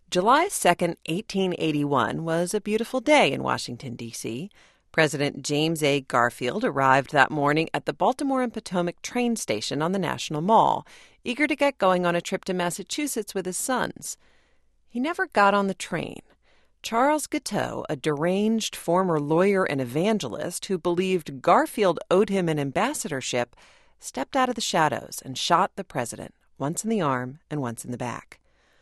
July 2nd, 1881 was a beautiful day in Washington, D.C. President James A. Garfield arrived that morning at the Baltimore and Potomac train station on the National Mall, eager to get going on a trip to Massachusetts with his sons. He never got on the train. Charles Guiteau, a deranged former lawyer and evangelist who believed Garfield owed him an ambassadorship, stepped out of the shadows and shot the president, once in the arm and once in the back.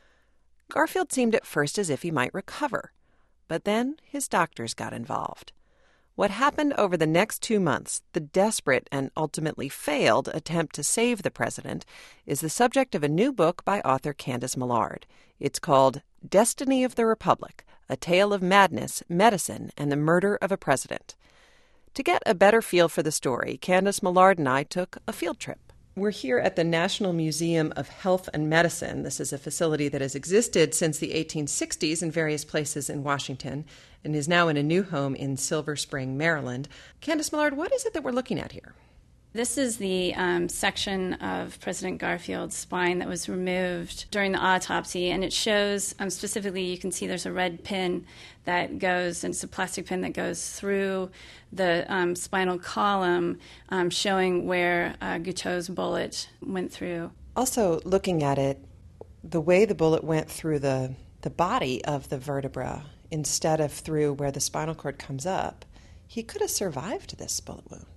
Garfield seemed at first as if he might recover, but then his doctors got involved. What happened over the next 2 months, the desperate and ultimately failed attempt to save the president, is the subject of a new book by author Candice Millard. It's called Destiny of the Republic, A Tale of Madness, Medicine, and the Murder of a President. To get a better feel for the story, Candice Millard and I took a field trip. We're here at the National Museum of Health and Medicine. This is a facility that has existed since the 1860s in various places in Washington and is now in a new home in Silver Spring, Maryland. Candice Millard, what is it that we're looking at here? This is the section of President Garfield's spine that was removed during the autopsy, and it shows specifically, you can see there's a red pin that goes, and it's a plastic pin that goes through the spinal column, showing where Guiteau's bullet went through. Also, looking at it, the way the bullet went through the body of the vertebra instead of through where the spinal cord comes up, he could have survived this bullet wound.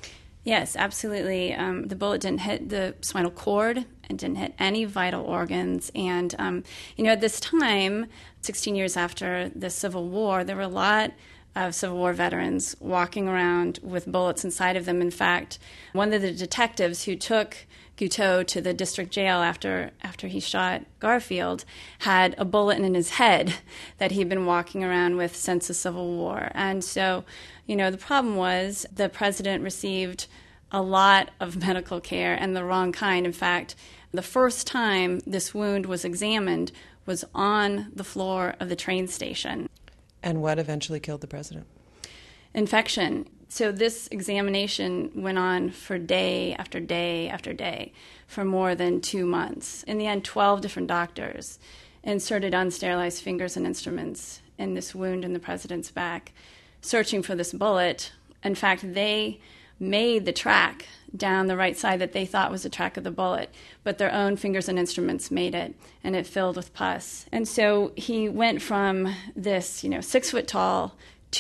Yes, absolutely. The bullet didn't hit the spinal cord. It didn't hit any vital organs. And, at this time, 16 years after the Civil War, there were a lot of Civil War veterans walking around with bullets inside of them. In fact, one of the detectives who took Guiteau to the district jail after he shot Garfield had a bullet in his head that he'd been walking around with since the Civil War. And so, the problem was the president received a lot of medical care and the wrong kind. In fact, the first time this wound was examined was on the floor of the train station. And what eventually killed the president? Infection. So this examination went on for day after day after day for more than 2 months. In the end, 12 different doctors inserted unsterilized fingers and instruments in this wound in the president's back, searching for this bullet. In fact, they made the track down the right side that they thought was the track of the bullet, but their own fingers and instruments made it, and it filled with pus. And so he went from this, 6 foot tall,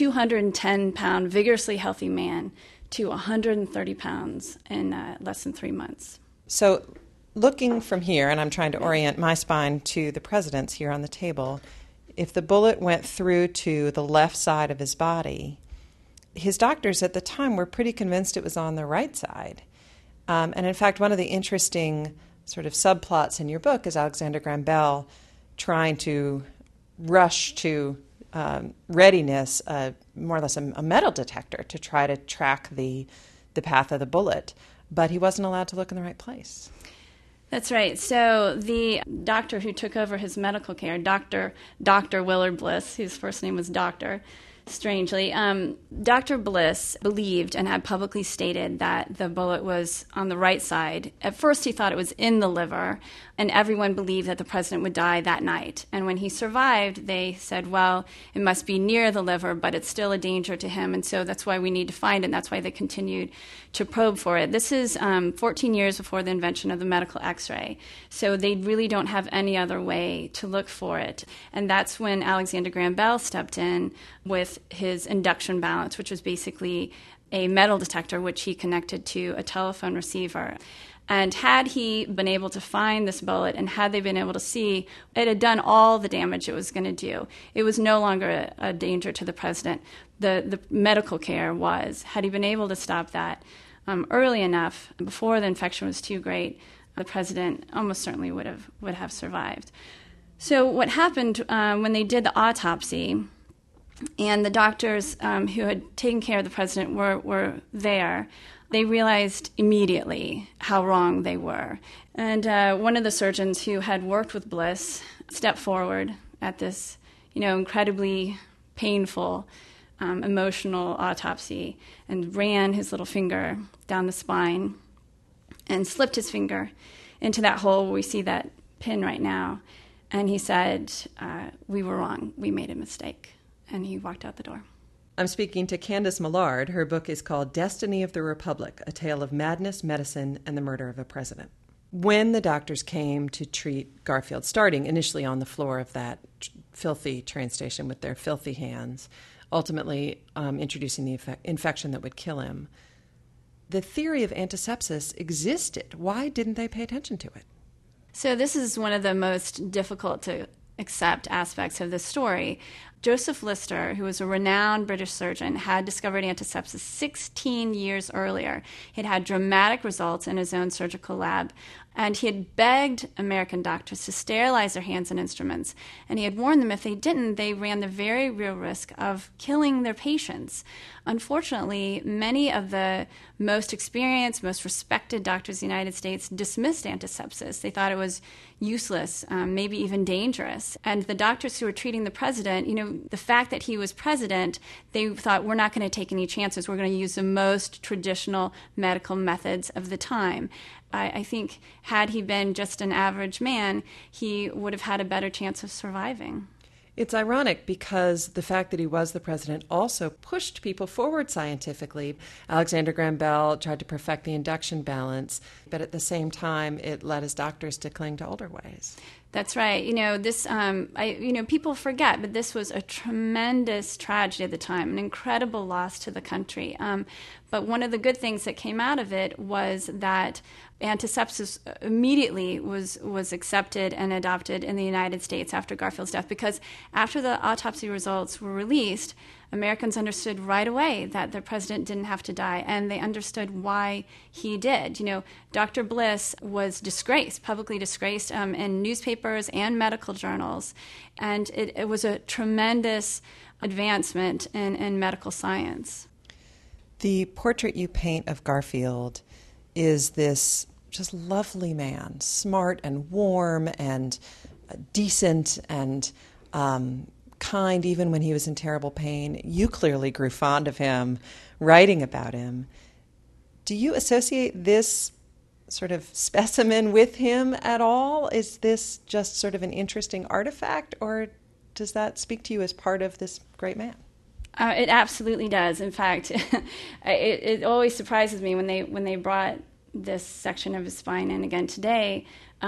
210-pound, vigorously healthy man to 130 pounds in less than 3 months. So looking from here, and I'm trying to orient my spine to the president's here on the table, if the bullet went through to the left side of his body, his doctors at the time were pretty convinced it was on the right side. And in fact, one of the interesting sort of subplots in your book is Alexander Graham Bell trying to rush to readiness, more or less a metal detector to try to track the path of the bullet. But he wasn't allowed to look in the right place. That's right. So the doctor who took over his medical care, Dr. Willard Bliss, whose first name was Doctor, strangely, Dr. Bliss believed and had publicly stated that the bullet was on the right side. At first he thought it was in the liver, and everyone believed that the president would die that night. And when he survived, they said, well, it must be near the liver, but it's still a danger to him, and so that's why we need to find it, and that's why they continued to probe for it. This is 14 years before the invention of the medical x-ray, so they really don't have any other way to look for it. And that's when Alexander Graham Bell stepped in with his induction balance, which was basically a metal detector which he connected to a telephone receiver. And had he been able to find this bullet, and had they been able to see, it had done all the damage it was going to do. It was no longer a danger to the president. The medical care was. Had he been able to stop that early enough, before the infection was too great, the president almost certainly would have survived. So what happened when they did the autopsy, and the doctors who had taken care of the president were there, they realized immediately how wrong they were. And one of the surgeons who had worked with Bliss stepped forward at this, incredibly painful, emotional autopsy and ran his little finger down the spine and slipped his finger into that hole where we see that pin right now. And he said, we were wrong. We made a mistake. And he walked out the door. I'm speaking to Candice Millard. Her book is called Destiny of the Republic, A Tale of Madness, Medicine, and the Murder of a President. When the doctors came to treat Garfield, starting initially on the floor of that filthy train station with their filthy hands, ultimately introducing the infection that would kill him, the theory of antisepsis existed. Why didn't they pay attention to it? So this is one of the most difficult to accept aspects of the story. Joseph Lister, who was a renowned British surgeon, had discovered antisepsis 16 years earlier. He'd had dramatic results in his own surgical lab, and he had begged American doctors to sterilize their hands and instruments. And he had warned them if they didn't, they ran the very real risk of killing their patients. Unfortunately, many of the most experienced, most respected doctors in the United States dismissed antisepsis. They thought it was useless, maybe even dangerous. And the doctors who were treating the president, the fact that he was president, they thought, we're not going to take any chances. We're going to use the most traditional medical methods of the time. I think had he been just an average man, he would have had a better chance of surviving. It's ironic because the fact that he was the president also pushed people forward scientifically. Alexander Graham Bell tried to perfect the induction balance, but at the same time, it led his doctors to cling to older ways. That's right. People forget, but this was a tremendous tragedy at the time, an incredible loss to the country. But one of the good things that came out of it was that antisepsis immediately was accepted and adopted in the United States after Garfield's death, because after the autopsy results were released, Americans understood right away that the president didn't have to die, and they understood why he did. Dr. Bliss was disgraced, publicly disgraced, in newspapers and medical journals, and it was a tremendous advancement in medical science. The portrait you paint of Garfield is this just lovely man, smart and warm and decent and kind even when he was in terrible pain. You clearly grew fond of him, writing about him. Do you associate this sort of specimen with him at all? Is this just sort of an interesting artifact, or does that speak to you as part of this great man? It absolutely does. In fact, it always surprises me when they brought this section of his spine in again today.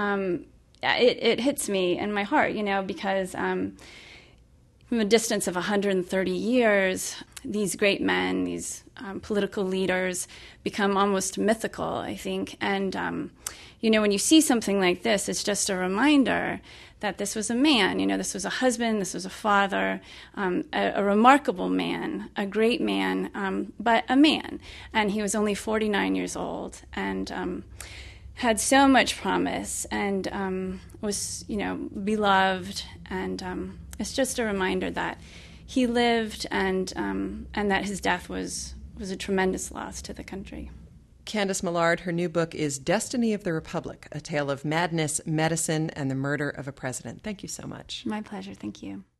It hits me in my heart, because from a distance of 130 years, these great men, these political leaders become almost mythical, I think. And, when you see something like this, it's just a reminder that this was a man, this was a husband, this was a father, a remarkable man, a great man, but a man. And he was only 49 years old and had so much promise and was, beloved. And it's just a reminder that he lived and that his death was a tremendous loss to the country. Candice Millard, her new book is Destiny of the Republic, A Tale of Madness, Medicine, and the Murder of a President. Thank you so much. My pleasure. Thank you.